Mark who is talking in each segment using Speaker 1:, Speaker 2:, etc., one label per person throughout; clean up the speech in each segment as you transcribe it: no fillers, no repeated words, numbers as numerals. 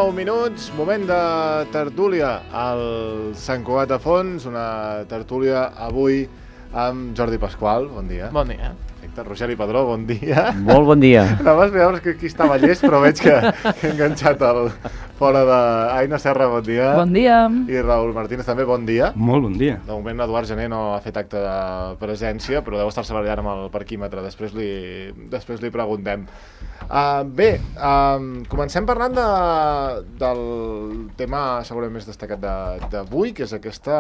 Speaker 1: 9 minuts, moment de tertúlia al Sant Cugat de Fons, una tertúlia avui amb Jordi Pasqual, bon dia.
Speaker 2: Bon dia.
Speaker 1: Perfecte. Rogeri Padró, bon dia.
Speaker 3: Molt bon dia.
Speaker 1: Anaves a veure que aquí estava llest, però veig que he enganxat el fora de... Aina Serra, bon dia.
Speaker 4: Bon dia.
Speaker 1: I Raül Martínez també, bon dia.
Speaker 5: Molt bon dia.
Speaker 1: De moment Eduard Gené no ha fet acte de presència, però deu estar-se barallant amb el parquímetre. Després li preguntem. Comencem parlant del tema segurament més destacat d'avui, que és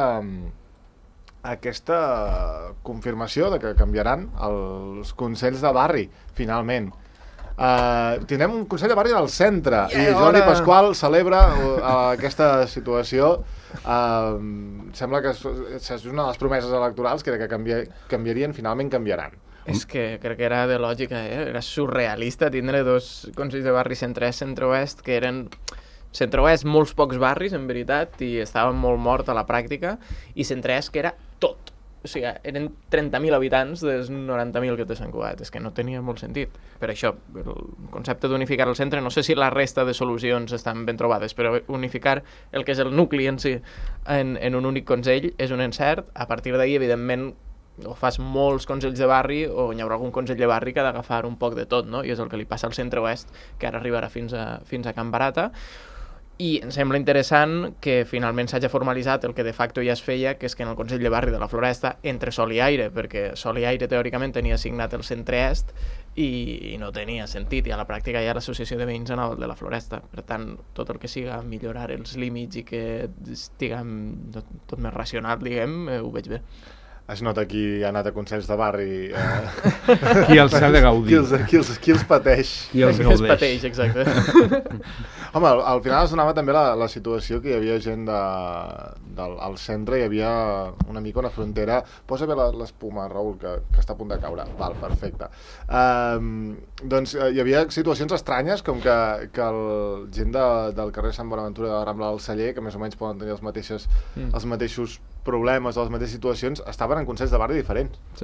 Speaker 1: aquesta confirmació de que canviaran els consells de barri, finalment. Tindrem un consell de barri del centre i Jordi Pasqual celebra aquesta situació. Sembla que és una de les promeses electorals, que era que canviarien, finalment canviaran.
Speaker 2: És que crec que era de lògica, era surrealista tindre dos consells de barri centre-est, centre-oest, que eren centre-oest molts pocs barris, en veritat, i estaven molt mort a la pràctica, i centre-est que era tot. O sigui, eren 30.000 habitants dels 90.000 que té Sant Cugat. És que no tenia molt sentit. Per això, el concepte d'unificar el centre, no sé si la resta de solucions estan ben trobades, però unificar el que és el nucli en si en un únic consell és un encert. A partir d'ahir, evidentment, o fas molts consells de barri o hi haurà algun consell de barri que ha d'agafar un poc de tot, no? I és el que li passa al centre-oest, que ara arribarà fins a Can Barata. I em sembla interessant que finalment s'hagi formalitzat el que de facto ja es feia, que és que en el Consell de Barri de la Floresta, entre Sol i Aire, perquè Sol i Aire teòricament tenia assignat el centre-est i no tenia sentit, i a la pràctica ja l'associació de veïns anava de la Floresta. Per tant, tot el que siga millorar els límits i que estiguem tot més racional, diguem, ho veig bé.
Speaker 1: Es nota qui ha anat a consells de barri.
Speaker 5: Qui els ha de gaudir.
Speaker 1: Qui els pateix.
Speaker 5: Qui els
Speaker 2: gaudeix. Pateix, exacte.
Speaker 1: Home, al final es donava també la situació que hi havia gent al centre, hi havia una mica una frontera. Posa bé l'espuma, Raül, que està a punt de caure. Val, perfecte. Doncs hi havia situacions estranyes, com que gent del carrer Sant Bonaventura de la Rambla del Celler, que més o menys poden tenir els mateixos problemes o les mateixes situacions, estaven en consells de barri diferents.
Speaker 2: Sí.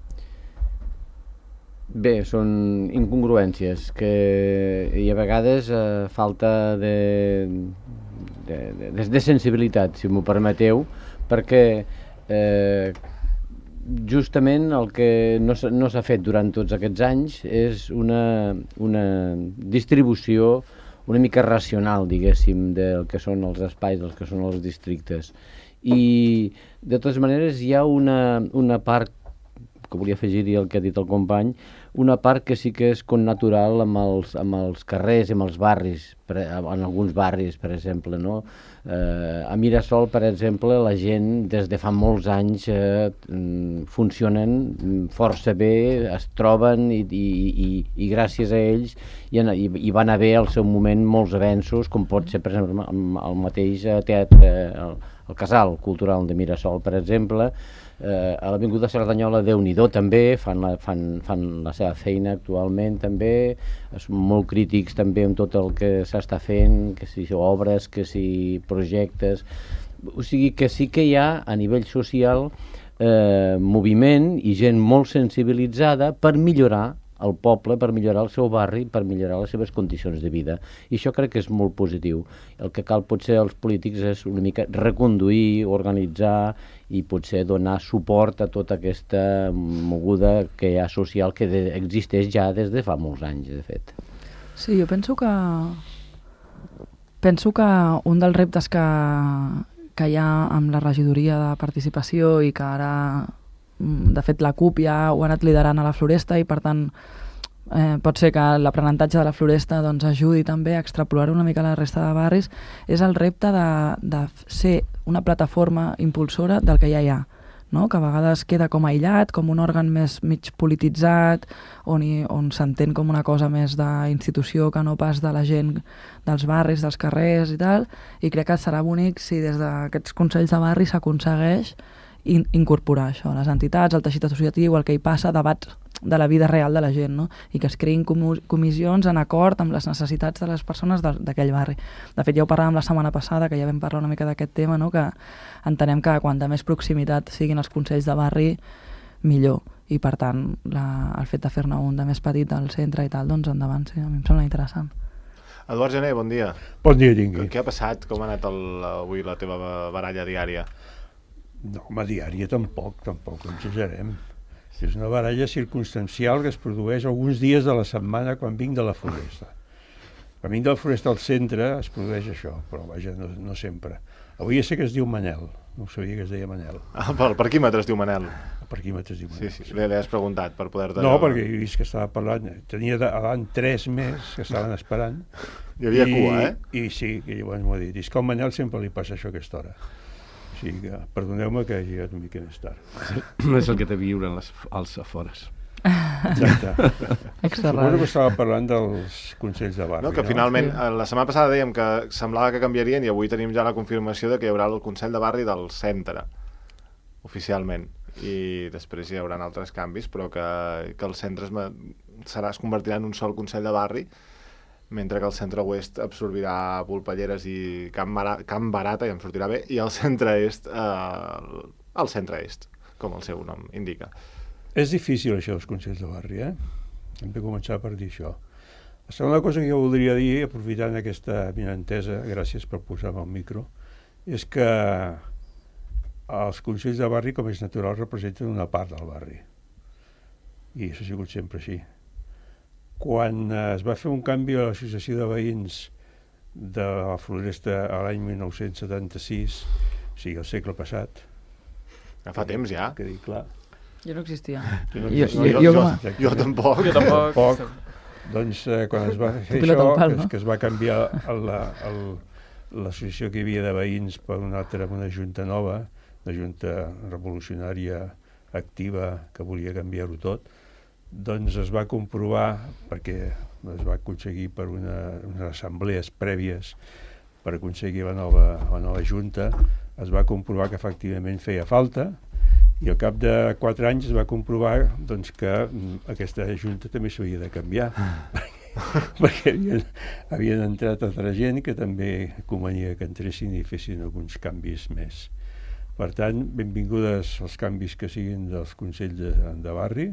Speaker 3: Bé, són incongruències i a vegades falta de sensibilitat, si m'ho permeteu, perquè justament el que no s'ha fet durant tots aquests anys és una distribució una mica racional, diguéssim, del que són els espais, del que són els districtes. I de totes maneres hi ha una part que volia afegir-hi el que ha dit el company, una part que sí que és connatural amb els carrers i amb els barris, en alguns barris, per exemple, no? A Mirasol, per exemple, la gent des de fa molts anys funcionen força bé, es troben i gràcies a ells hi van haver al seu moment molts avenços, com pot ser, per exemple, el mateix teatre, el Casal Cultural de Mirasol, per exemple, a l'Avinguda Cerdanyola, Déu-n'hi-do, també fan la seva feina actualment, també són molt crítics també amb tot el que s'està fent, que si obres, que si projectes, o sigui que sí que hi ha a nivell social moviment i gent molt sensibilitzada per millorar el poble, per millorar el seu barri, per millorar les seves condicions de vida. I això crec que és molt positiu. El que cal potser als polítics és una mica reconduir, organitzar i potser donar suport a tota aquesta moguda que hi ha social que existeix ja des de fa molts anys, de fet.
Speaker 4: Sí, jo penso que un dels reptes que hi ha amb la regidoria de participació i que ara de fet la CUP ja ho ha anat liderant a la Floresta i per tant pot ser que l'aprenentatge de la Floresta doncs, ajudi també a extrapolar una mica la resta de barris, és el repte de ser una plataforma impulsora del que ja hi ha, no? Que a vegades queda com aïllat, com un òrgan més mig polititzat, on s'entén com una cosa més d'institució que no pas de la gent dels barris, dels carrers i tal, i crec que serà bonic si des d'aquests consells de barri s'aconsegueix incorporar això, les entitats, el teixit associatiu, el que hi passa, debats de la vida real de la gent, no? I que es creïn comissions en acord amb les necessitats de les persones d'aquell barri. De fet, ja ho parlàvem la setmana passada, que ja vam parlar una mica d'aquest tema, no? Que entenem que quanta més proximitat siguin els consells de barri, millor. I per tant, el fet de fer-ne un de més petit al centre i tal, doncs endavant, sí, a mi em sembla interessant.
Speaker 1: Eduard Gené, bon dia.
Speaker 6: Bon dia, Tingui.
Speaker 1: Què ha passat? Com ha anat avui la teva baralla diària?
Speaker 6: No, home, diària tampoc exagerem. És una baralla circumstancial que es produeix alguns dies de la setmana quan vinc de la floresta. Quan vinc de la floresta al centre es produeix això, però vaja, no sempre. Avui ja sé que es diu Manel, no sabia que es deia Manel.
Speaker 1: Ah, pel parquímetre es diu Manel.
Speaker 6: El parquímetre es diu Manel.
Speaker 1: Sí, li has preguntat per poder-te...
Speaker 6: No, perquè he vist que estava parlant, tenia davant 3 més que estaven esperant.
Speaker 1: Hi havia cua,
Speaker 6: I sí, que llavors m'ho ha dit. És que al Manel sempre li passa això a aquesta hora. O sigui que, perdoneu-me que hagi llegat una mica més tard.
Speaker 5: És el que té viure als afores.
Speaker 6: Exacte.
Speaker 4: Extra
Speaker 6: Suposo que
Speaker 4: ràdio.
Speaker 6: estava parlant dels consells de barri,
Speaker 1: No, que finalment, la setmana passada dèiem que semblava que canviarien i avui tenim ja la confirmació de que hi haurà el Consell de Barri del centre, oficialment. I després hi haurà altres canvis, però que el centre es convertirà en un sol Consell de Barri, mentre que el centre-oest absorbirà Volpelleres i Can Barata, i em sortirà bé, i el centre-est, el centre-est, com el seu nom indica.
Speaker 6: És difícil això dels consells de barri, Hem de començar per dir això. La segona cosa que jo voldria dir, aprofitant aquesta vinentesa, gràcies per posar-me al micro, és que els consells de barri, com és natural, representen una part del barri. I això ha sigut sempre així. Quan es va fer un canvi a l'Associació de Veïns de la Floresta a l'any 1976, o sigui, el segle passat,
Speaker 1: Fa temps ja.
Speaker 6: que dic clar,
Speaker 4: Jo no existia.
Speaker 6: tu no
Speaker 4: Jo-
Speaker 6: existies.
Speaker 4: jo com a-
Speaker 6: Exacte.
Speaker 1: Jo tampoc.
Speaker 2: Jo tampoc.
Speaker 6: Tampoc. Doncs quan es va fer
Speaker 4: Pilota
Speaker 6: això,
Speaker 4: al pal, no?
Speaker 6: que es va canviar l'associació que hi havia de veïns per una junta nova, una junta revolucionària activa que volia canviar-ho tot, doncs es va comprovar, perquè es va aconseguir per unes assemblees prèvies per aconseguir la nova junta, es va comprovar que efectivament feia falta, i al cap de 4 anys es va comprovar doncs, que aquesta junta també s'havia de canviar, perquè havien entrat altra gent que també convenia que entressin i fessin alguns canvis més. Per tant, benvingudes els canvis que siguin dels consells de barri,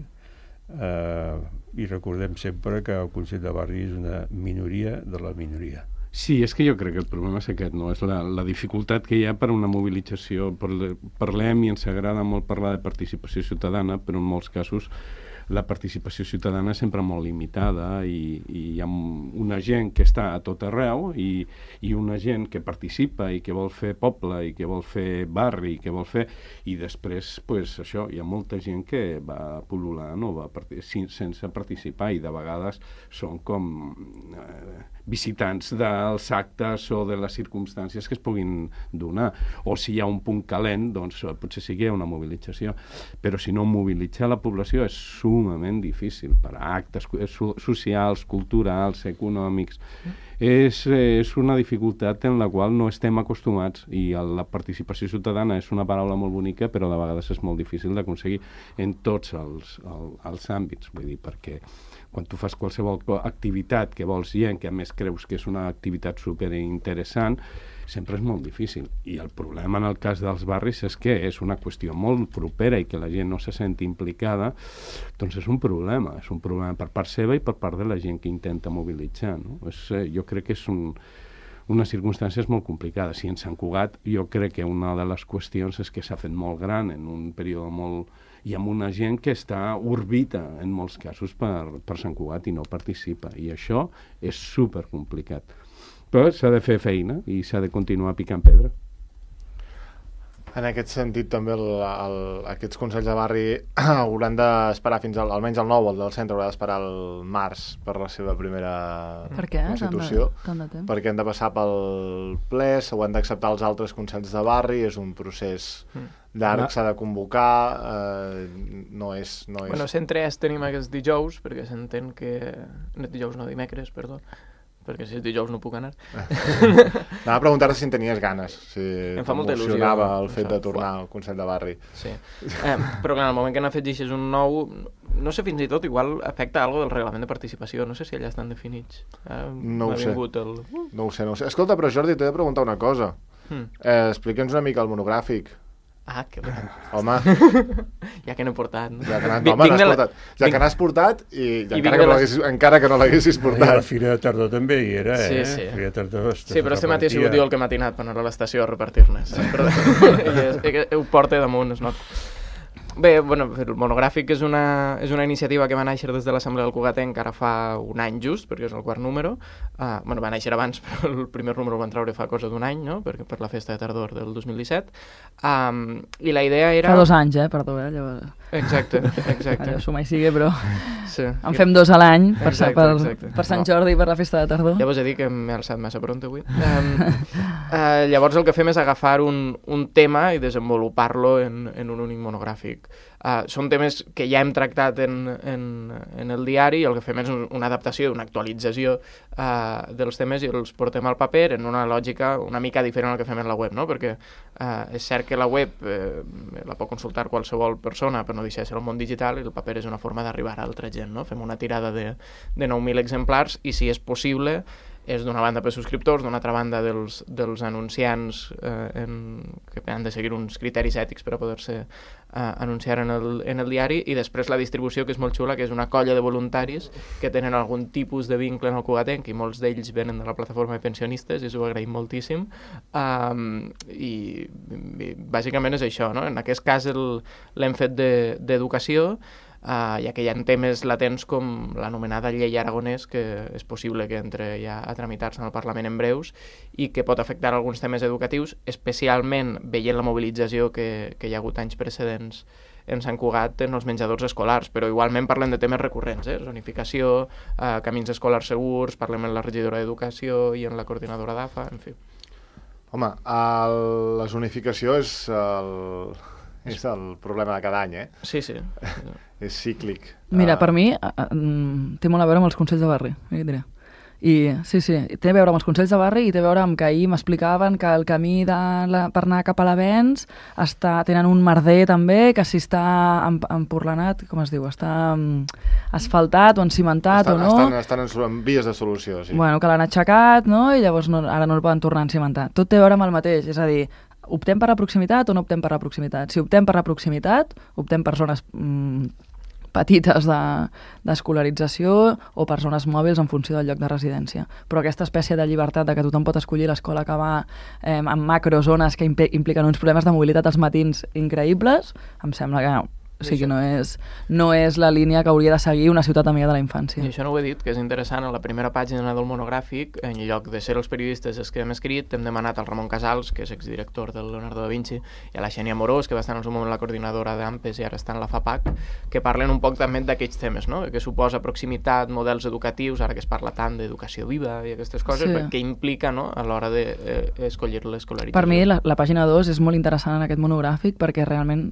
Speaker 6: i recordem sempre que el Consell de Barri és una minoria de la minoria.
Speaker 5: Sí, és que jo crec que el problema és aquest, no? És la dificultat que hi ha per una mobilització. Parlem i ens agrada molt parlar de participació ciutadana, però en molts casos la participació ciutadana és sempre molt limitada i hi ha una gent que està a tot arreu i una gent que participa i que vol fer poble i que vol fer barri i que vol fer... I després, pues, això, hi ha molta gent que va pul·lulant o va sense participar i de vegades són com visitants dels actes o de les circumstàncies que es puguin donar. O si hi ha un punt calent, doncs potser sí que hi ha una mobilització. Però si no, mobilitzar la població és sumament difícil per a actes socials, culturals, econòmics. És una dificultat en la qual no estem acostumats i la participació ciutadana és una paraula molt bonica, però de vegades és molt difícil d'aconseguir en tots els àmbits. Vull dir, perquè quan tu fas qualsevol activitat que vols gent, que a més creus que és una activitat superinteressant, sempre és molt difícil. I el problema en el cas dels barris és que és una qüestió molt propera i que la gent no se senti implicada, doncs és un problema per part seva i per part de la gent que intenta mobilitzar, no? Jo crec que és unes circumstàncies molt complicades. I en Sant Cugat jo crec que una de les qüestions és que s'ha fet molt gran en un període molt... i amb una gent que orbita en molts casos per Sant Cugat i no participa. I això és supercomplicat. Però s'ha de fer feina i s'ha de continuar picant pedra.
Speaker 1: En aquest sentit, també aquests consells de barri hauran d'esperar fins almenys el 9, el del centre, haurà d'esperar el març per la seva primera
Speaker 4: Per què?
Speaker 1: constitució.
Speaker 4: Tant de temps?
Speaker 1: Perquè han de passar pel ple, s'ho han d'acceptar els altres consells de barri, és un procés llarg, s'ha de convocar, no és...
Speaker 2: Bueno, centre est tenim aquests dijous, perquè s'entén que... Dijous no, dimecres, perdó. Perquè si és dijous no puc anar.
Speaker 1: Anava a preguntar-te si en tenies ganes, si
Speaker 2: Em fa molta il·lusió.
Speaker 1: t'emocionava el fet de tornar al Consell de Barri.
Speaker 2: Sí. Però clar, en el moment que n'afegeixes un nou... No sé, fins i tot, igual afecta algo del reglament de participació. No sé si allà estan definits.
Speaker 1: No ho sé. No ho sé. Escolta, però Jordi, t'he de preguntar una cosa. Explica'ns una mica el monogràfic.
Speaker 2: Ah, que bé.
Speaker 1: Home,
Speaker 2: Ja que n'he portat. No?
Speaker 1: ja que n'has portat i encara que no l'haguessis
Speaker 6: I a la
Speaker 1: portat.
Speaker 6: Fira de Tardor també hi era,
Speaker 2: Sí,
Speaker 6: eh?
Speaker 2: sí.
Speaker 6: Fira de Tardor
Speaker 2: Sí, però este matí ha sigut jo el que m'ha tinat per anar a l'estació a repartir-ne. Ho porta damunt, es nota. Bé, bueno, el monogràfic és una iniciativa que va néixer des de l'Assemblea del Cugatenc ara fa un any just, perquè és el quart número. Bueno, va néixer abans, però el primer número el van treure fa cosa d'un any, no? Per la festa de tardor del 2017. I la idea era...
Speaker 4: Fa 2 anys, perdó, llavors...
Speaker 2: Exacte.
Speaker 4: Allò s'ho mai sigui, però
Speaker 2: Sí.
Speaker 4: en fem 2 a l'any per
Speaker 2: Exacte.
Speaker 4: Sant Jordi i per la festa de tardor.
Speaker 2: Ja vos he dit que m'he alçat massa pront avui. Llavors el que fem és agafar un tema i desenvolupar-lo en un únic monogràfic. Són temes que ja hem tractat en el diari i el que fem és una adaptació, una actualització dels temes i els portem al paper en una lògica una mica diferent al que fem en la web, no? Perquè és cert que la web la pot consultar qualsevol persona per no deixar de ser el món digital i el paper és una forma d'arribar a altra gent, no? Fem una tirada de 9.000 exemplars i si és possible és d'una banda per subscriptors, d'una altra banda dels anunciants que han de seguir uns criteris ètics per a poder-se anunciar en el diari, i després la distribució, que és molt xula, que és una colla de voluntaris que tenen algun tipus de vincle en el Cugatenc, i molts d'ells venen de la plataforma de pensionistes, i us ho agraïm moltíssim. I bàsicament és això, no? En aquest cas l'hem fet d'educació, ja que hi ha temes latents com l'anomenada llei aragonès, que és possible que entre ja a tramitar-se en el Parlament en breus i que pot afectar alguns temes educatius, especialment veient la mobilització que hi ha hagut anys precedents en Sant Cugat en els menjadors escolars, però igualment parlem de temes recurrents, zonificació, camins escolars segurs, parlem en la regidora d'Educació i en la coordinadora d'AFA, en fi.
Speaker 1: Home, la zonificació és el problema de cada any,
Speaker 2: Sí.
Speaker 1: És cíclic.
Speaker 4: Mira, per mi té molt a veure amb els Consells de Barri, diré. I sí, té a veure amb els Consells de Barri i té a veure amb que ahir m'explicaven que el camí per anar cap a l'Avenç tenen un merder també, que si està empurlanat, com es diu, està asfaltat o encimentat o no.
Speaker 1: Estan en vies de solució, sí.
Speaker 4: Bueno, que l'han aixecat, no? I llavors ara no el poden tornar a encimentar. Tot té a veure amb el mateix, és a dir, optem per la proximitat o no optem per la proximitat? Si optem per la proximitat, optem per zones petites d'escolarització o per zones mòbils en funció del lloc de residència. Però aquesta espècie de llibertat de que tothom pot escollir l'escola que va en macrozones que impliquen uns problemes de mobilitat als matins increïbles, em sembla que no és la línia que hauria de seguir una ciutat amiga de la infància.
Speaker 2: I això no ho he dit, que és interessant, a la primera pàgina del monogràfic, en lloc de ser els periodistes els que hem escrit, hem demanat al Ramon Casals, que és exdirector del Leonardo da Vinci, i a la Xènia Morós, que va estar en el seu moment la coordinadora d'AMPES i ara està en la FAPAC, que parlen un poc també d'aquests temes, no? Que suposa proximitat, models educatius, ara que es parla tant d'educació viva i aquestes coses, que implica, no?, a l'hora d'escollir l'escolarització.
Speaker 4: Per mi la pàgina 2 és molt interessant en aquest monogràfic perquè realment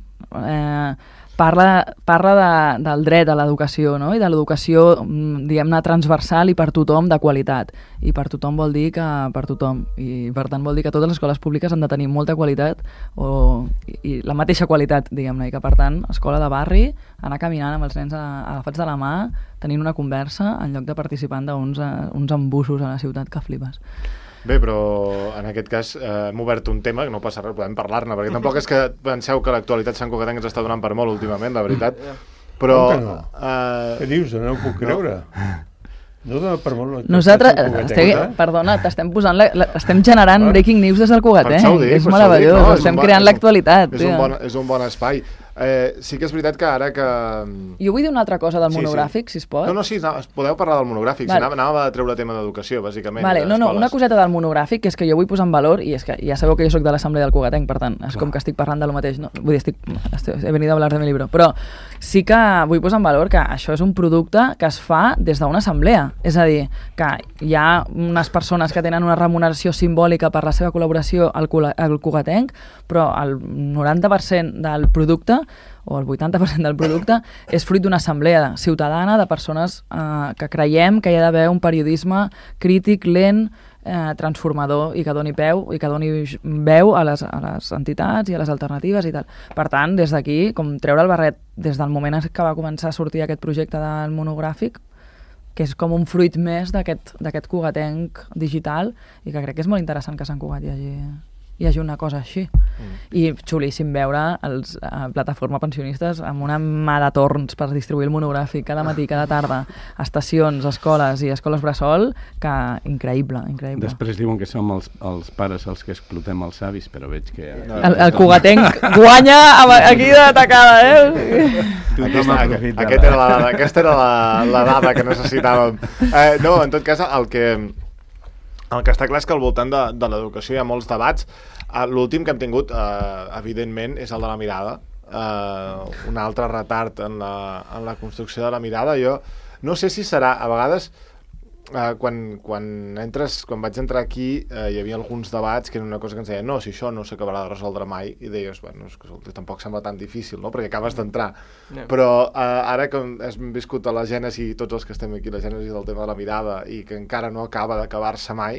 Speaker 4: parla del dret a l'educació, no? I de l'educació, diguem-ne, transversal i per tothom de qualitat. I per tothom vol dir que per tothom. I per tant vol dir que totes les escoles públiques han de tenir molta qualitat i la mateixa qualitat, diguem-ne, i que per tant, escola de barri, anar caminant amb els nens agafats de la mà, tenint una conversa en lloc de participant d'uns embussos a la ciutat que flipes.
Speaker 1: Bé, però en aquest cas hem obert un tema que no passa res, podem parlar-ne, perquè tampoc és que penseu que l'actualitat Sant Cugatenc ens està donant per molt últimament, la veritat. Però...
Speaker 6: Què dius? No ho puc creure. No dona per molt...
Speaker 4: Nosaltres, perdona, estem generant breaking news des del Cugatenc. És meravellós, estem creant l'actualitat.
Speaker 1: És un bon espai. Sí que és veritat que ara que...
Speaker 4: Jo vull dir una altra cosa del monogràfic, si es pot.
Speaker 1: No, sí, podeu parlar del monogràfic. Anàvem a treure tema d'educació, bàsicament.
Speaker 4: Una coseta del monogràfic, que és que jo vull posar en valor, i és que ja sabeu que jo soc de l'Assemblea del Cugatenc, per tant, és com que estic parlant de lo mateix. Vull dir, he venido a hablar de mi libro. Però sí que vull posar en valor que això és un producte que es fa des d'una assemblea. És a dir, que hi ha unes persones que tenen una remuneració simbòlica per la seva col·laboració al Cugatenc, però el 90% del producte o el 80% del producte és fruit d'una assemblea ciutadana de persones que creiem que hi ha d'haver un periodisme crític, lent, transformador i que doni veu a les entitats i a les alternatives i tal. Per tant, des d'aquí, com treure el barret des del moment que va començar a sortir aquest projecte del monogràfic, que és com un fruit més d'aquest Cugatenc digital i que crec que és molt interessant que a Sant Cugat hi hagi hi hagi una cosa així. I xulíssim veure els plataforma pensionistes amb una mà de torns per distribuir el monogràfic cada matí, cada tarda, estacions, escoles i escoles bressol, que increïble.
Speaker 5: Després diuen que som els pares els que explotem els avis, però veig que...
Speaker 4: El cugatenc guanya aquí de tacada,
Speaker 1: Aquesta era la dada que necessitàvem. No, en tot cas, el que està clar és que al voltant de l'educació hi ha molts debats. L'últim que hem tingut, evidentment, és el de la mirada. Un altre retard en la construcció de la mirada. Jo no sé si serà, a vegades, quan vaig entrar aquí, hi havia alguns debats que era una cosa que ens deien no, si això no s'acabarà de resoldre mai, i deies, bueno, és que tampoc sembla tan difícil, no? Perquè acabes d'entrar. Però ara que hem viscut a la gènesi, tots els que estem aquí, la gènesi del tema de la mirada, i que encara no acaba d'acabar-se mai,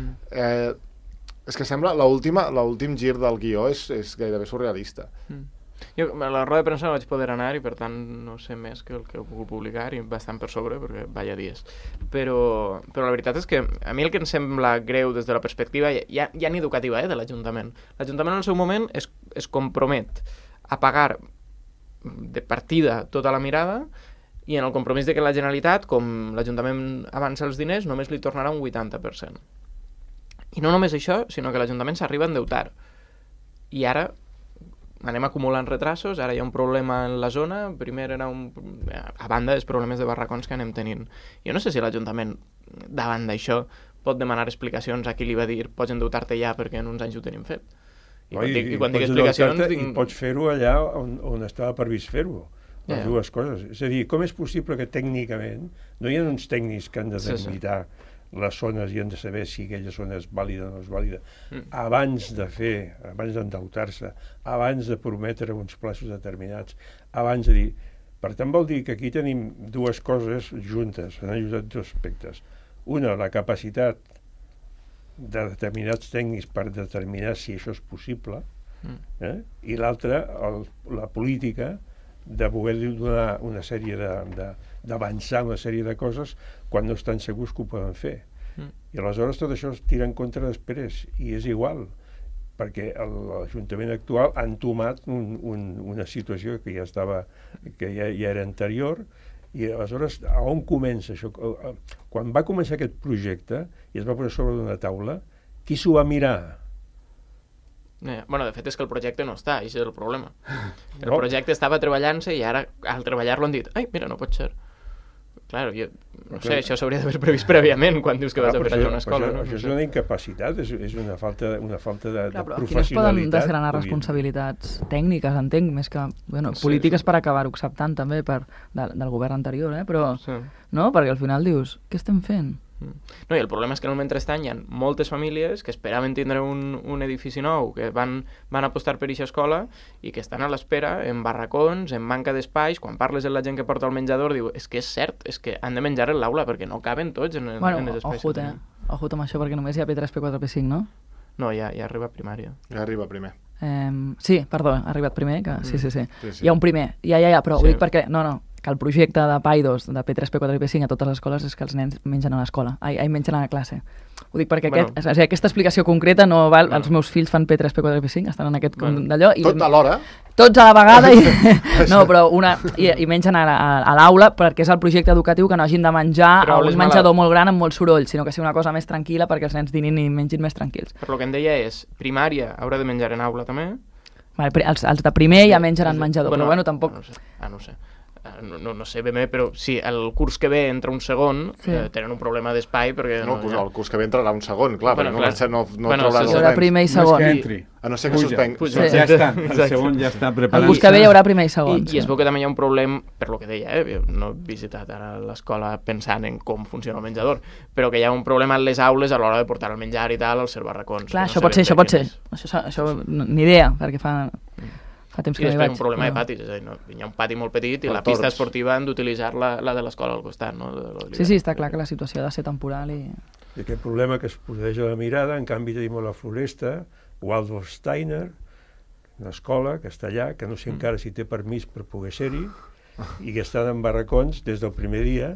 Speaker 1: és que sembla l'últim gir del guió és gairebé surrealista.
Speaker 2: Jo a la roda de premsa no vaig poder anar i per tant no sé més que el que he pogut publicar i bastant per sobre perquè vaya dies. Però la veritat és que a mi el que em sembla greu des de la perspectiva ja ni educativa de l'Ajuntament. L'Ajuntament en el seu moment es compromet a pagar de partida tota la mirada i en el compromís de que la Generalitat, com l'Ajuntament avança els diners, només li tornarà un 80%. I no només això, sinó que l'Ajuntament s'arriba a endeutar. I ara anem acumulant retrasos, ara hi ha un problema en la zona, primer era a banda dels problemes de barracons que anem tenint. Jo no sé si l'Ajuntament, davant d'això, pot demanar explicacions a qui li va dir pots endeutar-te ja perquè en uns anys ho tenim fet. I quan dic explicacions...
Speaker 6: I pots fer-ho allà on estava previst fer-ho. Les dues coses. És a dir, com és possible que tècnicament no hi ha uns tècnics que han de delimitar les zones i han de saber si aquella zona és vàlida o no és vàlida, abans d'endeutar-se, abans de prometre uns plaços determinats, abans de dir... Per tant, vol dir que aquí tenim dues coses juntes, han ajudat dos aspectes. Una, la capacitat de determinats tècnics per determinar si això és possible, i l'altra, la política de voler donar una sèrie d'avançar una sèrie de coses quan no estan segurs que ho poden fer. I aleshores tot això es tira en contra després, i és igual, perquè l'Ajuntament actual ha entomat una situació que ja era anterior, i aleshores on comença això? Quan va començar aquest projecte i es va posar sobre d'una taula, qui s'ho va mirar?
Speaker 2: Bueno, de fet és que el projecte no està, això és el problema. El projecte estava treballant-se i ara al treballar-lo han dit ai, mira, no pot ser. Clar, jo no sé, això s'hauria d'haver previst prèviament quan dius que vas a fer allà una escola.
Speaker 6: Això és una incapacitat, és una falta de professionalitat.
Speaker 4: Quines poden desgranar responsabilitats tècniques, entenc, més que polítiques per acabar-ho acceptant també del govern anterior, però no, perquè al final dius, què estem fent?
Speaker 2: No, i el problema és que en el mentrestant hi ha moltes famílies que esperaven tindre un edifici nou, que van apostar per aquesta escola i que estan a l'espera en barracons, en manca d'espais. Quan parles amb la gent que porta el menjador diu, és que és cert, és que han de menjar en l'aula perquè no caben tots en els espais.
Speaker 4: Ojut amb això, perquè només hi ha P3, P4, P5, no?
Speaker 2: No, ja arriba a primària.
Speaker 1: Ja arriba primer.
Speaker 4: Sí, perdó, ha arribat primer, que sí. Hi ha un primer, ja, però ho dic perquè, que el projecte de PAI2, de P3, P4 i P5 a totes les escoles és que els nens mengen a l'escola, mengen a la classe. Ho dic perquè aquesta explicació concreta no val, els meus fills fan P3, P4 i P5, estan en aquest d'allò.
Speaker 1: Tot alhora?
Speaker 4: Tots a la vegada, no, però i mengen a l'aula perquè és el projecte educatiu que no hagin de menjar a un menjador molt gran amb molt soroll, sinó que sigui una cosa més tranquil·la perquè els nens dinin i mengin més tranquils.
Speaker 2: Però el que em deia és, primària haurà de menjar en aula també?
Speaker 4: Els de primer ja mengen en menjador, però bueno, tampoc...
Speaker 2: No sé. No sé ben bé, però sí, el curs que ve entra un segon, tenen un problema d'espai perquè...
Speaker 1: No, el curs que ve entrarà un segon, clar, perquè no
Speaker 4: trauran els nens. Primer i segon.
Speaker 5: No és que entri.
Speaker 1: A no ser que suspengui.
Speaker 5: Ja està, el segon ja està preparat.
Speaker 4: El curs que ve hi haurà primer i segon.
Speaker 2: I es veu que també hi ha un problema, per lo que deia, jo no he visitat ara l'escola pensant en com funciona el menjador, però que hi ha un problema en les aules a l'hora de portar el menjar i tal als barracons.
Speaker 4: Clar, això pot ser. Això ni idea, perquè fa temps que no hi vaig.
Speaker 2: I després un problema de patis, és a dir, hi ha un pati molt petit i la pista esportiva han d'utilitzar la de l'escola al costat.
Speaker 4: Sí, està clar que la situació ha de ser temporal. I
Speaker 6: aquest problema que es poseix a la mirada, en canvi tenim a la Floresta, Waldorf Steiner, una escola que està allà, que no sé encara si té permís per poder ser-hi, i que estan en barracons des del primer dia.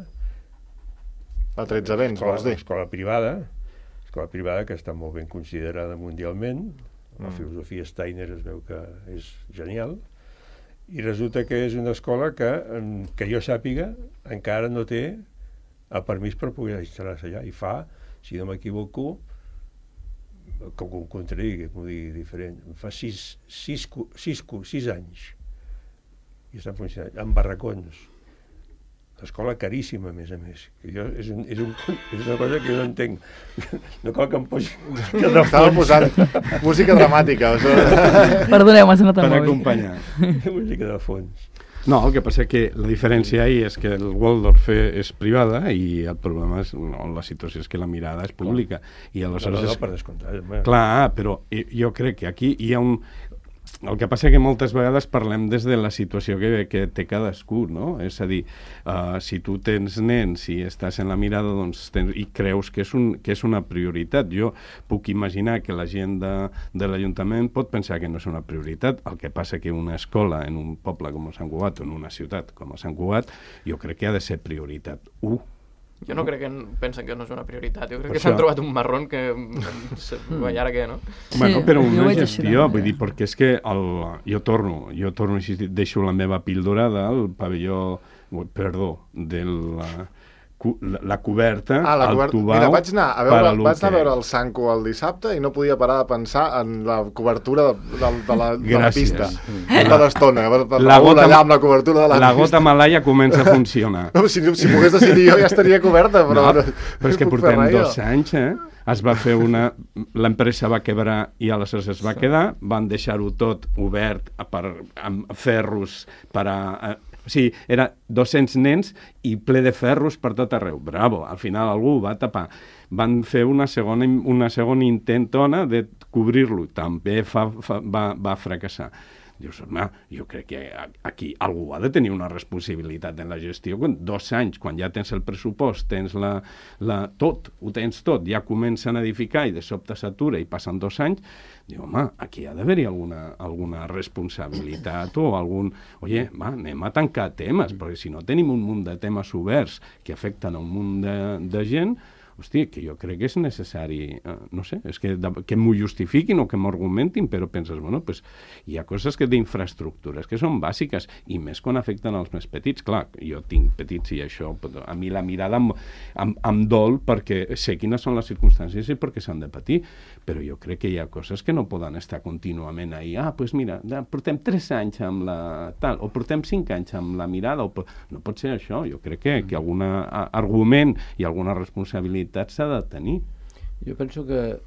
Speaker 1: A 13 vents, vols dir?
Speaker 6: Escola privada que està molt ben considerada mundialment, La filosofia Steiner es veu que és genial, i resulta que és una escola que jo sàpiga encara no té el permís per poder instal·lar-se allà, i fa, si no m'equivoco, com ho contradigui, com ho digui diferent, fa 6 anys i estan funcionant, amb barracons. Escola caríssima, a més. Que jo, és una cosa que jo no entenc. No cal que em posi música de
Speaker 1: Estava
Speaker 6: fons.
Speaker 1: posant música dramàtica.
Speaker 4: Perdoneu, m'ha sonat
Speaker 5: Per
Speaker 4: el mòbil.
Speaker 5: acompanyar.
Speaker 6: Música de fons.
Speaker 5: No, el que passa que la diferència ahí és que el Waldorf és privada i el problema és, no, la situació és que la mirada és pública. I aleshores
Speaker 6: No, per descomptat.
Speaker 5: Clar, però jo crec que aquí hi ha un... El que passa que moltes vegades parlem des de la situació que té cadascú, no? És a dir, si tu tens nens i estàs en la mirada, doncs i creus que és una prioritat. Jo puc imaginar que la gent de l'Ajuntament pot pensar que no és una prioritat. El que passa que una escola en un poble com Sant Cugat o en una ciutat com Sant Cugat, jo crec que ha de ser prioritat 1.
Speaker 2: Jo no crec que pensen que no és una prioritat. Jo crec
Speaker 5: Per
Speaker 2: que s'han
Speaker 5: això.
Speaker 2: trobat un marrón que... I ara què, no?
Speaker 5: Bueno,
Speaker 4: Sí,
Speaker 5: però
Speaker 4: jo
Speaker 5: una
Speaker 4: ho veig així
Speaker 5: gestió,
Speaker 4: també.
Speaker 5: vull dir, perquè és que jo torno a insistir, deixo la meva píldora del pavelló, de la coberta,
Speaker 1: La
Speaker 5: el
Speaker 1: coberta.
Speaker 5: tubau,
Speaker 1: Mira, vaig anar a
Speaker 5: l'hoquei.
Speaker 1: veure el Sanco el dissabte i no podia parar de pensar en la cobertura de la
Speaker 5: Gràcies.
Speaker 1: pista. Tota l'estona, per
Speaker 5: La
Speaker 1: Raül
Speaker 5: gota-
Speaker 1: allà amb la cobertura de la
Speaker 5: La
Speaker 1: pista.
Speaker 5: gota malaia comença a funcionar.
Speaker 1: No, si pogués decidir jo ja estaria coberta, però...
Speaker 5: No, però és que
Speaker 1: puc fer
Speaker 5: portem
Speaker 1: res,
Speaker 5: 2
Speaker 1: jo.
Speaker 5: anys, es va fer l'empresa va quebrar i aleshores es va quedar, van deixar-ho tot obert amb ferros o sigui, era 200 nens i ple de ferros per tot arreu. Bravo, al final algú ho va tapar. Van fer una segona intentona de cobrir-lo, també va fracassar. Dius, home, jo crec que aquí algú ha de tenir una responsabilitat en la gestió. 2 anys, quan ja tens el pressupost, tens tot, ho tens tot, ja comencen a edificar i de sobte s'atura i passen 2 anys, diu, home, aquí ha d'haver-hi alguna responsabilitat o algun... Oye, anem a tancar temes, perquè si no tenim un munt de temes oberts que afecten a un munt de gent, hòstia, que jo crec que és necessari, no sé, és que m'ho justifiquin o que m'ho argumentin, però penses, bueno, pues, hi ha coses d'infraestructures que són bàsiques, i més quan afecten els més petits. Clar, jo tinc petits i això, a mi la mirada em dol perquè sé quines són les circumstàncies i perquè s'han de patir, però jo crec que hi ha coses que no poden estar contínuament ahí. Pues mira, portem 3 anys amb la tal, o portem 5 anys amb la mirada, no pot ser això. Jo crec que algun argument i alguna responsabilitat s'ha de tenir.
Speaker 3: Jo penso que,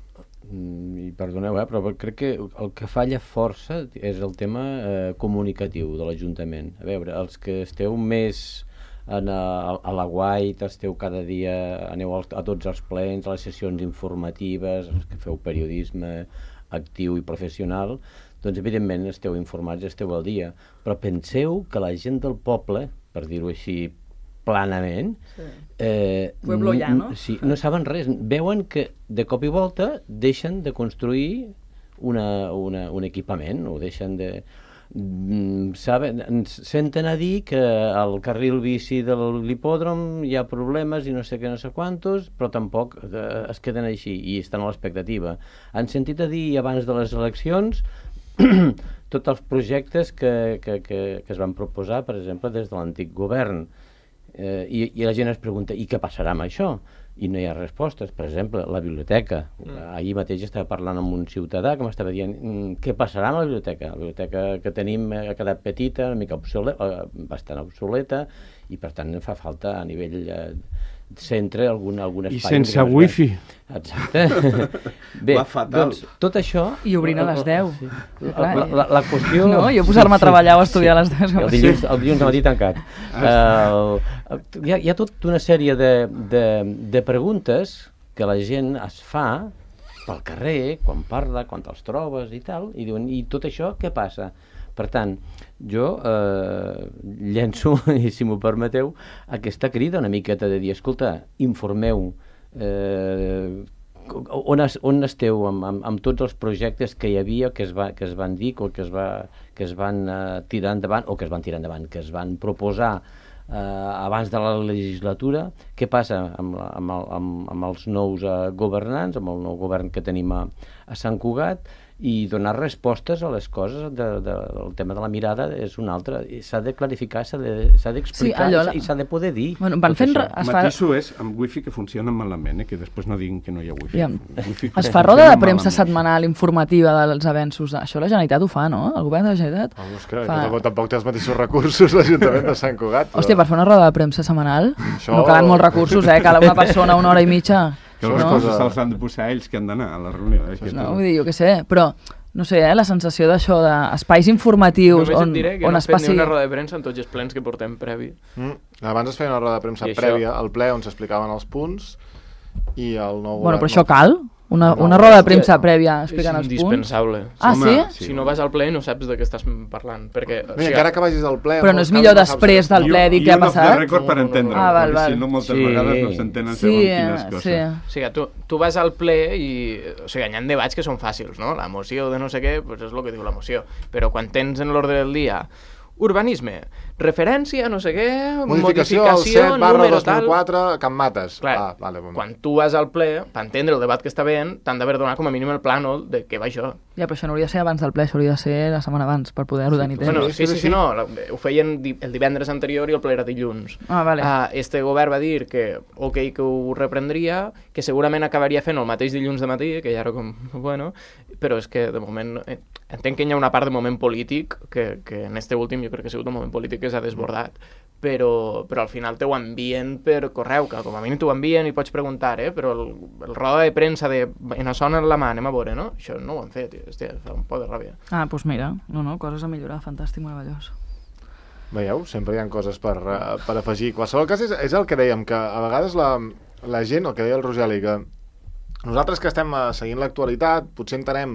Speaker 3: i perdoneu, però crec que el que falla força és el tema comunicatiu de l'Ajuntament. A veure, els que esteu més a la White, esteu cada dia, aneu a tots els plens, a les sessions informatives, els que feu periodisme actiu i professional, doncs evidentment esteu informats, esteu al dia, però penseu que la gent del poble, per dir-ho així planament,
Speaker 4: Pueblo ya, no?
Speaker 3: Sí, no saben res, veuen que de cop i volta deixen de construir un equipament, o deixen de... senten a dir que al carril bici de l'hipòdrom hi ha problemes i no sé què, no sé quantos, però tampoc es queden així i estan a l'expectativa. Han sentit a dir abans de les eleccions tots els projectes que es van proposar, per exemple, des de l'antic govern, i la gent es pregunta, i què passarà amb això? I no hi ha respostes. Per exemple, la biblioteca. Ahir mateix estava parlant amb un ciutadà que m'estava dient què passarà amb la biblioteca. La biblioteca que tenim ha quedat petita, una mica bastant obsoleta, i per tant fa falta a nivell centre algun espai.
Speaker 5: I sense wifi.
Speaker 3: Exacte. Bé,
Speaker 5: Va fatal.
Speaker 3: doncs tot això...
Speaker 4: I obrint a les 10.
Speaker 3: Sí.
Speaker 4: Clar,
Speaker 3: La qüestió...
Speaker 4: No, jo posar-me a treballar o estudiar a les 10.
Speaker 3: El dilluns al matí tancat. Hi ha tota una sèrie de preguntes que la gent es fa pel carrer, quan parla, quan te'ls trobes i tal, i diuen, i tot això què passa? Per tant, jo llenço, i si m'ho permeteu, aquesta crida una miqueta de dir, escolta, informeu, on esteu amb tots els projectes que hi havia, que es van dir, o que es van tirar endavant, o que es van tirar endavant, que es van proposar abans de la legislatura. Què passa amb els nous governants, amb el nou govern que tenim a Sant Cugat, i donar respostes a les coses. El tema de la mirada és un altre. S'ha de clarificar, s'ha d'explicar i s'ha de poder dir.
Speaker 4: Bueno, van fent...
Speaker 5: Matiso és amb wifi que funciona malament, que després no diguin que no hi ha wifi.
Speaker 4: Es fa roda de premsa setmanal informativa dels avenços. Això la Generalitat ho fa, no? El govern de la Generalitat
Speaker 1: tampoc té els mateixos recursos l'Ajuntament de Sant Cugat.
Speaker 4: Hòstia, per fer una roda de premsa setmanal no calen molts recursos, cal una persona 1 hora i mitja.
Speaker 5: Que les coses se'ls han de posar ells que han d'anar a la reunió.
Speaker 4: No, vull dir, jo què sé, però no sé, la sensació d'això d'espais informatius on es passi...
Speaker 2: Només et diré que no has fet ni una roda de premsa en tots els plens que portem previ.
Speaker 1: Abans es feia una roda de premsa prèvia al ple on s'explicaven els punts i el nou govern...
Speaker 4: Bueno, però això cal? Una roda de premsa prèvia explicant els punts?
Speaker 2: És indispensable.
Speaker 4: Ah, sí?
Speaker 2: Si no vas al ple no saps de què estàs parlant. Perquè,
Speaker 1: encara que vagis al ple...
Speaker 4: Però no és millor després del ple dir què ha passat?
Speaker 5: I un rècord per entendre, perquè si no moltes vegades no s'entenen segons quines coses.
Speaker 2: O sigui, tu vas al ple i... O sigui, hi ha debats que són fàcils, no? La moció de no sé què, doncs és el que diu la moció. Però quan tens en l'ordre del dia urbanisme, referència, no sé què,
Speaker 1: modificació al 7/2004, Can Mates.
Speaker 2: Clar, quan tu vas al ple, per entendre el debat que està veient, t'han d'haver donat com a mínim el plànol de què va això.
Speaker 4: Ja, però això no hauria de ser abans del ple, això hauria de ser la setmana abans, per poder-ho tenir temps.
Speaker 2: Bueno, sí, no, ho feien el divendres anterior i el ple era dilluns.
Speaker 4: Vale.
Speaker 2: Este govern va dir que que ho reprendria, que segurament acabaria fent el mateix dilluns de matí, que ja era com, bueno, però és que de moment... Entenc que hi ha una part de moment polític que en este últim jo crec que ha sigut un moment polític que s'ha desbordat, però al final t'ho envien per correu, que com a mínim t'ho envien i pots preguntar, però el roda de premsa de en sona en la mà, anem a veure, no? Això no ho han fet, hòstia, fa un poc de ràbia.
Speaker 4: Doncs mira, coses a millorar, fantàstic, meravellós.
Speaker 1: Veieu? Sempre hi ha coses per afegir. Qualsevol cas és el que dèiem, que a vegades la gent, el que deia el Rogeli, que nosaltres que estem seguint l'actualitat, potser entenem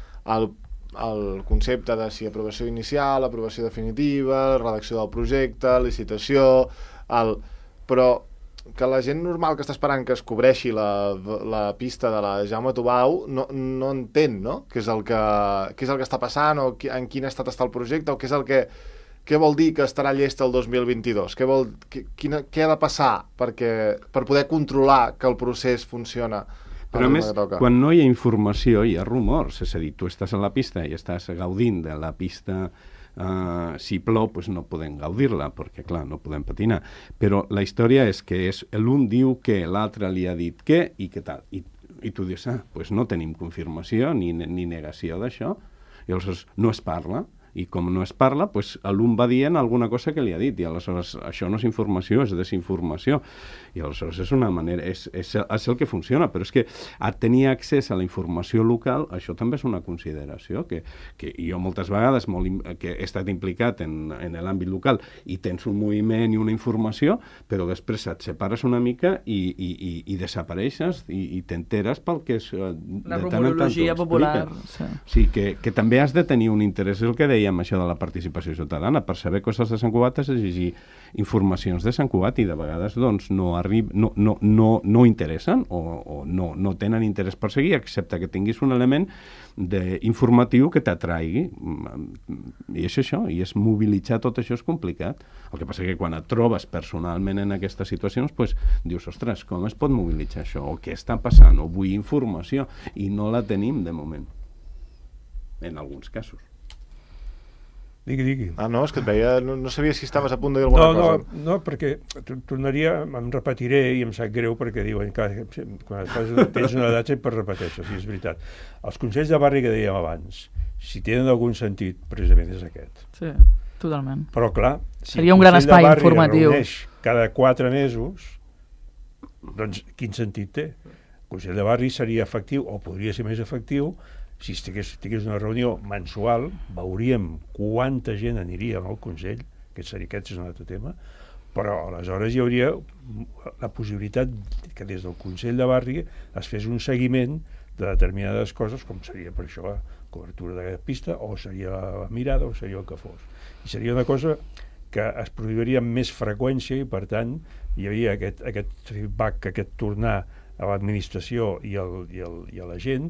Speaker 1: el concepte de si aprovació inicial, aprovació definitiva, redacció del projecte, licitació, però que la gent normal que està esperant que es cobreixi la pista de la Jaume Tubau no entén, no? Què és el que està passant, o en quin estat està el projecte, o què vol dir que estarà llest el 2022? Què ha de passar per poder controlar que el procés funciona?
Speaker 5: Però a més, quan no hi ha informació hi ha rumors, és a dir, tu estàs a la pista i estàs gaudint de la pista, si plou doncs no podem gaudir-la, perquè clar, no podem patinar, però la història és que l'un diu que l'altre li ha dit què i què tal, i tu dius, doncs no tenim confirmació ni negació d'això, i aleshores no es parla, i com no es parla, doncs l'un va dient alguna cosa que li ha dit, i aleshores això no és informació, és desinformació, i aleshores és una manera, és el que funciona, però és que tenir accés a la informació local, això també és una consideració, que jo moltes vegades que he estat implicat en l'àmbit local i tens un moviment i una informació, però després et separes una mica i desapareixes i t'enteres pel que és...
Speaker 4: La rumorologia popular.
Speaker 5: Sí, que també has de tenir un interès, és el que deia amb això de la participació ciutadana. Per saber coses de Sant Cugat has de llegir informacions de Sant Cugat i de vegades doncs, no interessen o no tenen interès per seguir, excepte que tinguis un element informatiu que t'atraigui. I és això, i és mobilitzar tot això és complicat. El que passa que quan et trobes personalment en aquestes situacions, doncs, dius, ostres, com es pot mobilitzar això? O què està passant? O vull informació, i no la tenim de moment, en alguns casos.
Speaker 6: Digui.
Speaker 1: No, és que et veia... No sabia si estaves a punt de dir alguna cosa.
Speaker 6: No, perquè tornaria, em repetiré i em sap greu perquè diuen que quan tens una edat sempre repeteixo, sí, és veritat. Els consells de barri que dèiem abans, si tenen algun sentit, precisament és aquest.
Speaker 4: Sí, totalment.
Speaker 6: Però clar, si
Speaker 4: seria un gran espai informatiu.
Speaker 6: El reuneix cada 4 mesos, doncs quin sentit té? El consell de barri seria efectiu, o podria ser més efectiu, si tingués una reunió mensual, veuríem quanta gent aniria al Consell, aquest és un altre tema, però aleshores hi hauria la possibilitat que des del Consell de Barri es fes un seguiment de determinades coses, com seria per això la cobertura de pista, o seria la mirada, o seria el que fos. I seria una cosa que es produiria amb més freqüència i, per tant, hi havia aquest feedback, aquest tornar a l'administració i a la gent,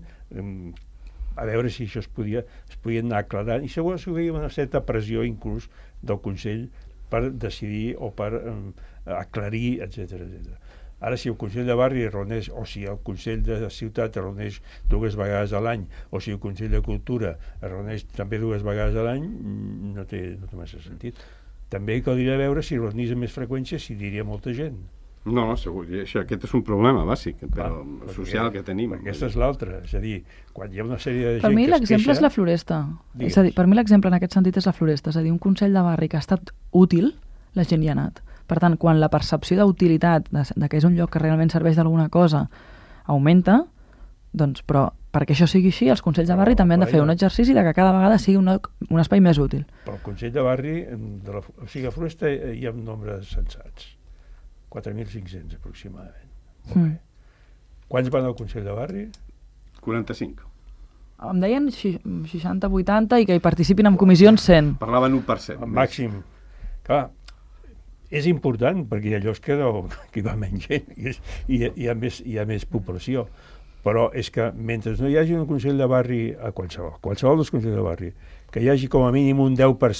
Speaker 6: a veure si això es podien anar aclarant, i segurament hi havia una certa pressió inclús del Consell per decidir o per aclarir, etc. Ara, si el Consell de Barri es reuneix, o si el Consell de Ciutat es reuneix 2 vegades a l'any, o si el Consell de Cultura es reuneix també 2 vegades a l'any, no té massa sentit. També caldria veure si reunís amb més freqüència, si diria molta gent.
Speaker 5: No, segur, aquest és un problema bàsic, però social que tenim.
Speaker 6: Aquesta és l'altra, és a dir, quan hi ha una sèrie de gent
Speaker 4: per mi
Speaker 6: que es
Speaker 4: l'exemple
Speaker 6: queixa...
Speaker 4: és la Floresta. És a dir, per mi l'exemple en aquest sentit és la Floresta, és a dir, un Consell de Barri que ha estat útil, la gent hi ha anat. Per tant, quan la percepció d'utilitat, de que és un lloc que realment serveix d'alguna cosa, augmenta, doncs, però perquè això sigui així, els Consells de Barri també han de fer un exercici de que cada vegada sigui un espai més útil.
Speaker 6: Però el Consell de Barri, o sigui, a Floresta hi ha un nombre sensats, 4.500 aproximadament. Quants van al Consell de Barri?
Speaker 5: 45.
Speaker 4: Em deien 60-80 i que hi participin en comissions 100.
Speaker 5: Parlaven 1%.
Speaker 6: El màxim. Clar, és important, perquè hi ha llocs que hi va menys gent i hi ha més població. Però és que mentre no hi hagi un Consell de Barri, a qualsevol dels Consells de Barri, que hi hagi com a mínim un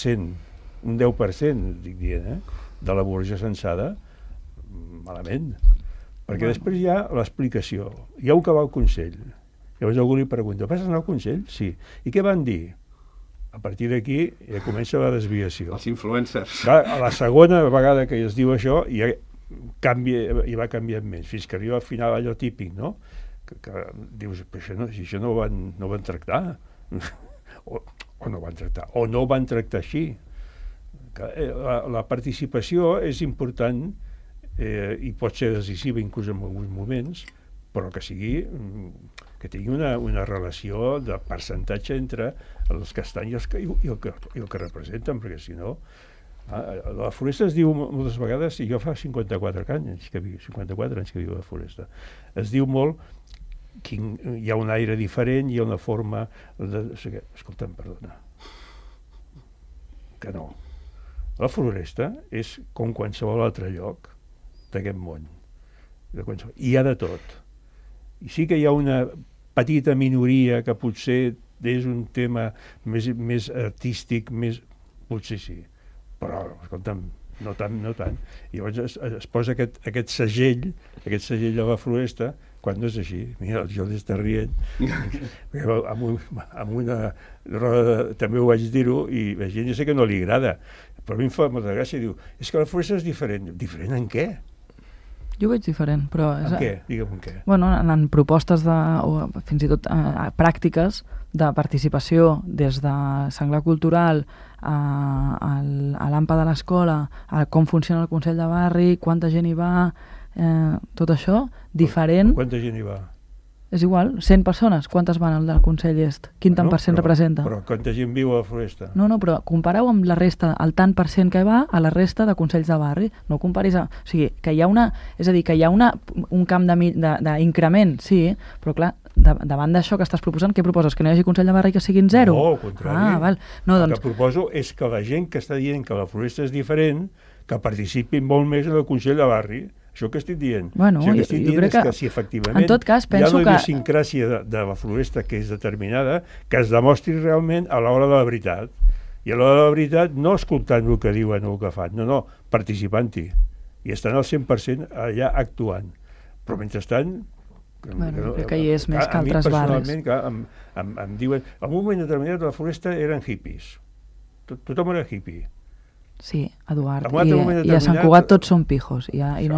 Speaker 6: 10%, dic dient, de la població censada, malament. Perquè després hi ha l'explicació. Hi ha un que va al Consell. Llavors algú li pregunta, vas anar al Consell? Sí. I què van dir? A partir d'aquí ja comença la desviació.
Speaker 5: Els influencers.
Speaker 6: Clar, a la segona vegada que es diu això ja va canviant més, fins que arriba al final allò típic, no? Que dius, però si això no ho van tractar, o no van tractar, o no ho van tractar així. La participació és important i pot ser decisiva inclús en alguns moments, però que tingui una relació de percentatge entre els que estan i el que representen, perquè si no... La Floresta es diu moltes vegades, i jo fa 54 anys que viu a la Floresta, es diu molt, hi ha un aire diferent, hi ha una forma escolta'm, perdona, que no. La Floresta és com qualsevol altre lloc d'aquest món. Hi ha de tot. I sí que hi ha una petita minoria que potser és un tema més artístic, potser sí, però, escolta'm, no tant. I llavors es posa aquest segell de la Floresta, quan no és així. Mira, el Jordi està rient, amb una roda també ho vaig dir-ho, i la gent ja sé que no li agrada, però a mi em fa molta gràcia, diu, és que la Floresta és diferent. Diferent en què?
Speaker 4: Jo ho veig diferent, però...
Speaker 6: En què? Digue'm en què.
Speaker 4: Bueno, en propostes o fins i tot pràctiques de participació des de senglar cultural a l'AMPA de l'escola, a com funciona el Consell de Barri, quanta gent hi va, tot això, diferent...
Speaker 6: Quanta gent hi va?
Speaker 4: És igual, 100 persones, quantes van al del Consell Est? Quin tant per cent representa?
Speaker 6: Però quanta gent viu a la Floresta? No,
Speaker 4: però compareu amb la resta, el tant per cent que hi va a la resta de Consells de Barri. No comparis o sigui, que hi ha és a dir, que hi ha un camp d'increment, sí, però clar, davant d'això que estàs proposant, què proposes? Que no hi hagi Consell de Barri que siguin 0?
Speaker 6: No, al contrari.
Speaker 4: Val. No,
Speaker 6: el que proposo és que la gent que està dient que la Floresta és diferent, que participi molt més en el Consell de Barri. Això que estic dient.
Speaker 4: Bueno,
Speaker 6: jo crec que si efectivament
Speaker 4: en tot cas, penso
Speaker 6: hi ha una idiosincràsia de la Floresta que és determinada, que es demostri realment a l'hora de la veritat. I a l'hora de la veritat no escoltant el que diuen o el que fan, no, participant-hi. I estan al 100% allà actuant. Però mentrestant...
Speaker 4: crec que hi és més que altres barris.
Speaker 6: A mi personalment em diuen... En un moment determinat la Floresta eren hippies. Tothom era hippie.
Speaker 4: Sí, Eduard, i a Sant Cugat tots són pijos, i el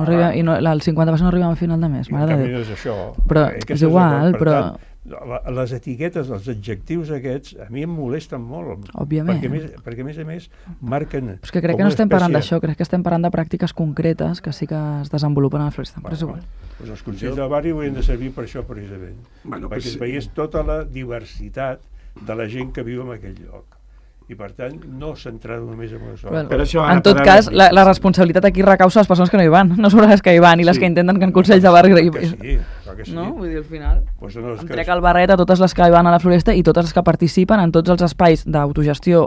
Speaker 4: 50% no arribem a final de mes, mare de Déu.
Speaker 6: És això.
Speaker 4: Però és igual, però...
Speaker 6: Les etiquetes, els adjectius aquests, a mi em molesten molt.
Speaker 4: Òbviament.
Speaker 6: Perquè a més marquen...
Speaker 4: Però és que crec que no estem parlant d'això, crec que estem parlant de pràctiques concretes que sí que es desenvolupen a la Floresta, però és igual.
Speaker 6: Doncs els consells del barri haurien de servir per això precisament, perquè es veiés tota la diversitat de la gent que viu en aquell lloc. I per tant no centrar-ho només en una sola.
Speaker 4: En tot cas, la responsabilitat aquí recau sobre les persones que no hi van, no sobre les que hi van i les que intenten que en Consells de Barri...
Speaker 6: Clar que sí.
Speaker 4: No? Vull dir, al final
Speaker 6: em
Speaker 4: trec el barret a totes les que hi van a la Floresta i totes les que participen en tots els espais d'autogestió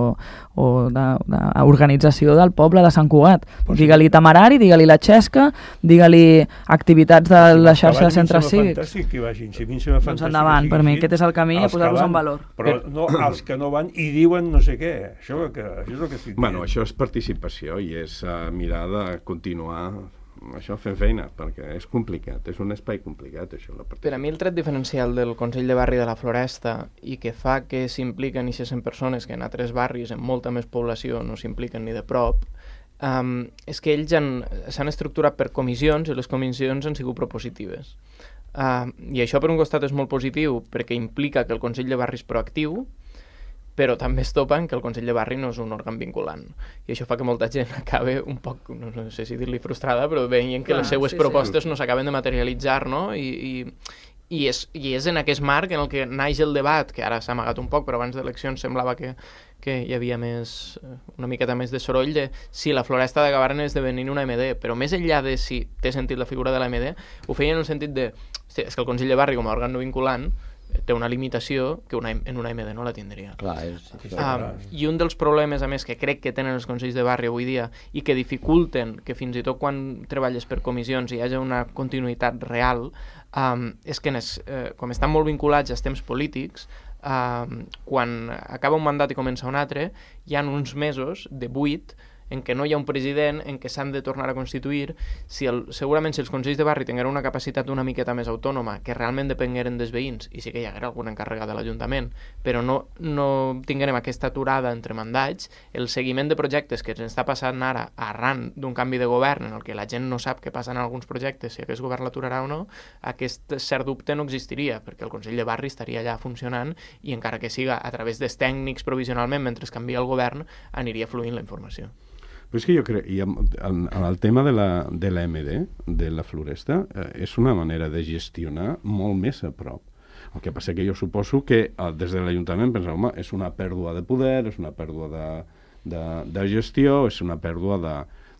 Speaker 4: o d'organització del poble de Sant Cugat. Digue-li Temerari, digue-li La Xesca, digue-li activitats de la xarxa de centres cívics. Doncs endavant, per mi aquest és el camí a posar-los en valor.
Speaker 6: Però no els que no van i diuen no sé què. Això és el que estic dient.
Speaker 5: Bueno, això és participació i és mirar de continuar això fem feina, perquè és complicat, és un espai complicat, això.
Speaker 2: Per a mi el tret diferencial del Consell de Barri de la Floresta i que fa que s'impliquen i 100 persones que en altres barris amb molta més població no s'impliquen ni de prop, és que ells s'han estructurat per comissions i les comissions han sigut propositives. I això per un costat és molt positiu perquè implica que el Consell de Barri és proactiu, però també es topen que el Consell de Barri no és un òrgan vinculant. I això fa que molta gent acabe un poc, no sé si dir-li frustrada, però veient que les seues propostes no s'acaben de materialitzar, no? I és en aquest marc en el que naix el debat, que ara s'ha amagat un poc, però abans d'eleccions semblava que hi havia una miqueta més de soroll de si la Floresta d'acabar esdevenint una AMD, però més enllà de si té sentit la figura de l'AMD, ho feien en el sentit de, hòstia, és que el Consell de Barri com a òrgan no vinculant té una limitació que en una AMD no la tindria.
Speaker 3: Clar,
Speaker 2: I un dels problemes, a més, que crec que tenen els Consells de Barri avui dia i que dificulten que fins i tot quan treballes per comissions hi hagi una continuïtat real, és que com estan molt vinculats als temps polítics, quan acaba un mandat i comença un altre, hi ha uns mesos de buit en què no hi ha un president, en què s'han de tornar a constituir. Segurament si els Consells de Barri tingueren una capacitat una miqueta més autònoma, que realment depengueren dels veïns, i sí que hi haguera algun encàrregat de l'Ajuntament, però no tinguérem aquesta aturada entre mandats, el seguiment de projectes que ens està passant ara arran d'un canvi de govern en el que la gent no sap què passa en alguns projectes, si aquest govern l'aturarà o no, aquest cert dubte no existiria, perquè el Consell de Barri estaria allà funcionant i encara que siga a través dels tècnics provisionalment mentre es canvia el govern, aniria fluint la informació.
Speaker 5: Però és que jo crec, el tema de la MD, de la Floresta, és una manera de gestionar molt més a prop. El que passa que jo suposo que des de l'Ajuntament penseu, home, és una pèrdua de poder, és una pèrdua de gestió, és una pèrdua de...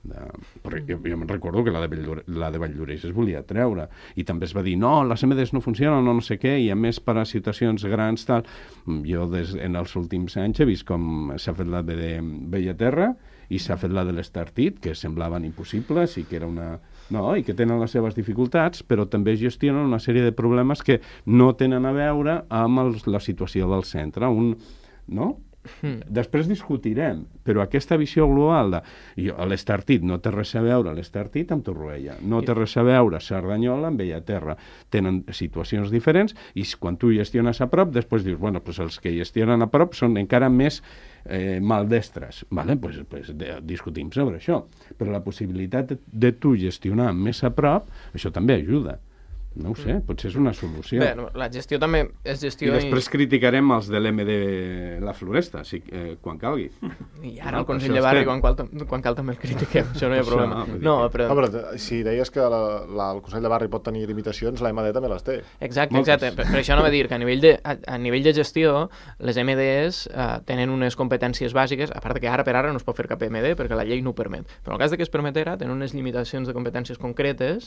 Speaker 5: Jo me'n recordo que la de Valldoreix es volia treure i també es va dir, no, les MDs no funcionen, no sé què, i a més per a situacions grans tal. Jo en els últims anys he vist com s'ha fet la de Bellaterra i s'ha fet la de l'Estartit, que semblaven impossibles i que era i que tenen les seves dificultats, però també gestionen una sèrie de problemes que no tenen a veure amb la situació del centre. No? Després discutirem, però aquesta visió global l'Estartit no té res a veure l'Estartit amb Torroella, no té res a veure Cerdanyola amb Bellaterra, tenen situacions diferents i quan tu gestiones a prop després dius, bueno, pues els que gestionen a prop són encara més maldestres, vale? Pues discutim sobre això, però la possibilitat de tu gestionar més a prop, això també ajuda. No ho sé, potser és una solució.
Speaker 2: Bé, la gestió també és gestió...
Speaker 5: I després criticarem els de l'MD La Floresta, quan calgui.
Speaker 2: I ara el Consell de Barri, quan cal també el critiquem, això no hi ha problema.
Speaker 1: Però si deies que el Consell de Barri pot tenir limitacions, la MD també les té.
Speaker 2: Exacte. Per això no va dir que a nivell de gestió les MDs tenen unes competències bàsiques, a part que ara per ara no es pot fer cap MD perquè la llei no ho permet. Però en el cas que es permetera, tenen unes limitacions de competències concretes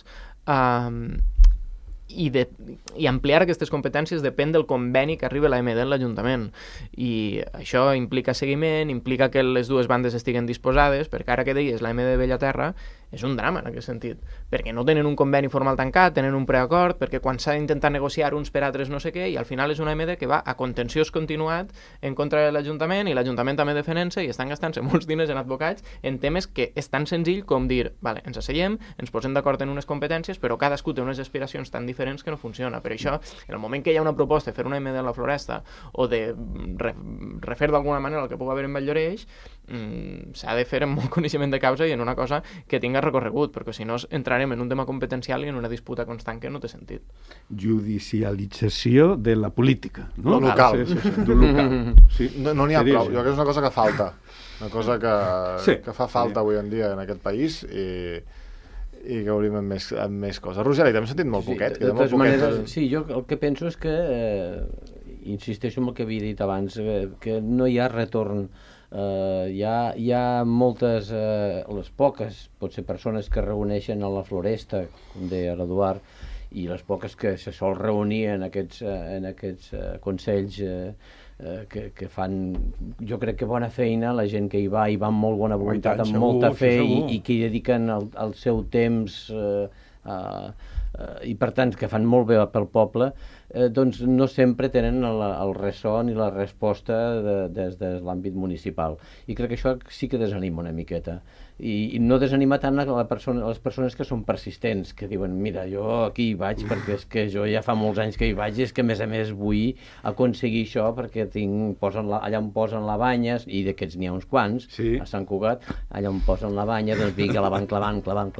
Speaker 2: i ampliar aquestes competències depèn del conveni que arriba l'AMD en l'Ajuntament, i això implica seguiment, implica que les dues bandes estiguen disposades, perquè ara que deies l'AMD de Bellaterra és un drama en aquest sentit, perquè no tenen un conveni formal tancat, tenen un preacord, perquè quan s'ha d'intentar negociar uns per altres no sé què, i al final és una AMD que va a contenciós continuat en contra de l'Ajuntament, i l'Ajuntament també defenent-se, i estan gastant-se molts diners en advocats en temes que és tan senzill com dir, vale, ens asseiem, ens posem d'acord en unes competències, però cadascú té unes aspiracions tan diferents que no funciona. Per això, en el moment que hi ha una proposta de fer una AMD a la Floresta o de refer d'alguna manera el que pugui haver en Valldoreix, s'ha de fer amb molt coneixement de causa i en una cosa que tinga recorregut, perquè si no entrarem en un tema competencial i en una disputa constant que no té sentit.
Speaker 5: Judicialització de la política, no?
Speaker 1: Local.
Speaker 5: Sí.
Speaker 1: No n'hi ha prou. Jo crec que és una cosa que falta. Una cosa que fa falta avui en dia en aquest país i que obrim amb més coses. Rogeri, t'hem sentit molt poquet.
Speaker 3: De totes maneres, sí, jo el que penso és que, insisteixo en el que havia dit abans, que no hi ha retorn. Hi ha moltes, les poques, potser persones que reuneixen a la Floresta, com deia l'Eduard, i les poques que se sol reunir en aquests consells que fan, jo crec que bona feina, la gent que hi va amb molt bona voluntat, amb molta fe i que hi dediquen el seu temps i per tant que fan molt bé pel poble, doncs no sempre tenen el ressò ni la resposta des de l'àmbit municipal. I crec que això sí que desanima una miqueta. I no desanima tant a les persones que són persistents, que diuen, mira, jo aquí hi vaig perquè és que jo ja fa molts anys que hi vaig i és que a més vull aconseguir això perquè allà on posen la banya, i d'aquests n'hi ha uns quants,
Speaker 5: sí,
Speaker 3: a Sant Cugat, allà on posen la banya, doncs vinga, la van clavant.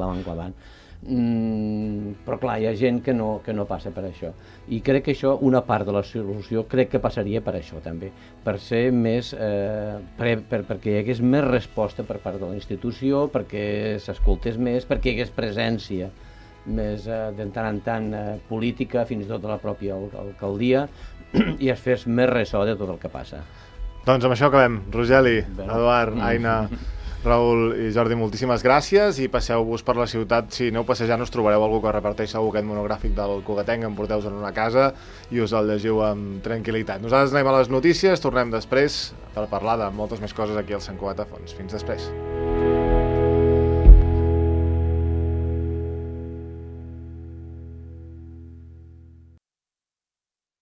Speaker 3: Però clar, hi ha gent que no passa per això, i crec que això, una part de la solució crec que passaria per això també, per ser més perquè hi hagués més resposta per part de la institució, perquè s'escoltés més, perquè hi hagués presència més de tant en tant política, fins i tot de la pròpia alcaldia, i es fes més ressò de tot el que passa.
Speaker 1: Doncs amb això acabem. Rogeli, Eduard, Aina, Raül i Jordi, moltíssimes gràcies, i passeu-vos per la ciutat. Si aneu passejant us trobareu algú que reparteix segur aquest monogràfic del Cugatenc, emporteu-vos en una casa i us el llegiu amb tranquil·litat. Nosaltres anem a les notícies, tornem després per parlar de moltes més coses aquí al Sant Cugat a Fons. Fins després.